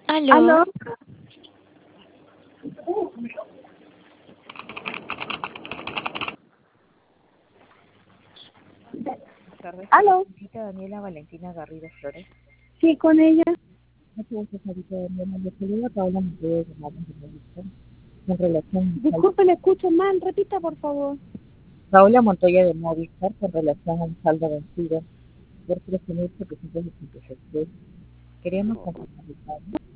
¿Aló? ¿Aló? Buenas tardes, con la ¿Aló? señorita Daniela Valentina Garrido Flores. Sí, con ella. Muchas gracias, señorita Daniela. Le saluda Paola Montoya de Ramos de Revista en relación al... Disculpe, le escucho mal. Repita, por favor. Paola Montoya de Movistar con relación a un saldo vencido por 13.786. Queríamos confirmar